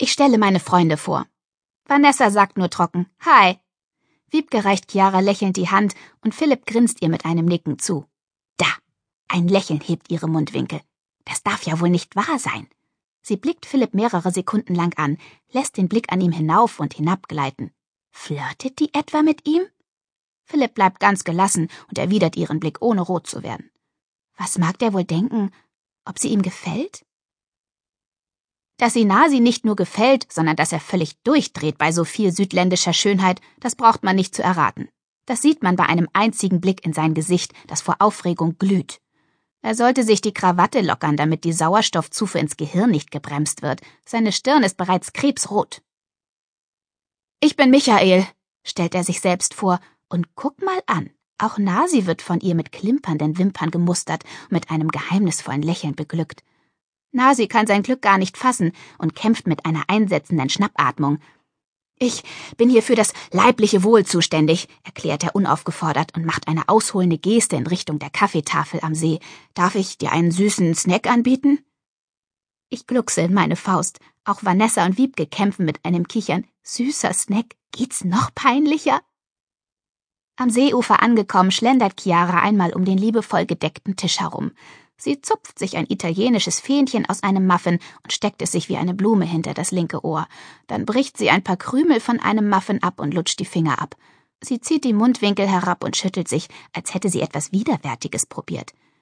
Ich stelle meine Freunde vor. Vanessa sagt nur trocken, Hi. Wiebke reicht Chiara lächelnd die Hand und Philipp grinst ihr mit einem Nicken zu. Da, ein Lächeln hebt ihre Mundwinkel. Das darf ja wohl nicht wahr sein. Sie blickt Philipp mehrere Sekunden lang an, lässt den Blick an ihm hinauf und hinab gleiten. Flirtet die etwa mit ihm? Philipp bleibt ganz gelassen und erwidert ihren Blick, ohne rot zu werden. Was mag der wohl denken? Ob sie ihm gefällt? Dass Nasi nicht nur gefällt, sondern dass er völlig durchdreht bei so viel südländischer Schönheit, das braucht man nicht zu erraten. Das sieht man bei einem einzigen Blick in sein Gesicht, das vor Aufregung glüht. Er sollte sich die Krawatte lockern, damit die Sauerstoffzufuhr ins Gehirn nicht gebremst wird. Seine Stirn ist bereits krebsrot. Ich bin Michael, stellt er sich selbst vor, und guck mal an. Auch Nasi wird von ihr mit klimpernden Wimpern gemustert und mit einem geheimnisvollen Lächeln beglückt. Nasi kann sein Glück gar nicht fassen und kämpft mit einer einsetzenden Schnappatmung. Ich bin hier für das leibliche Wohl zuständig, erklärt er unaufgefordert und macht eine ausholende Geste in Richtung der Kaffeetafel am See. Darf ich dir einen süßen Snack anbieten? Ich gluckse in meine Faust. Auch Vanessa und Wiebke kämpfen mit einem Kichern. Süßer Snack? Geht's noch peinlicher? Am Seeufer angekommen, schlendert Chiara einmal um den liebevoll gedeckten Tisch herum. Sie zupft sich ein italienisches Fähnchen aus einem Muffin und steckt es sich wie eine Blume hinter das linke Ohr. Dann bricht sie ein paar Krümel von einem Muffin ab und lutscht die Finger ab. Sie zieht die Mundwinkel herab und schüttelt sich, als hätte sie etwas Widerwärtiges probiert.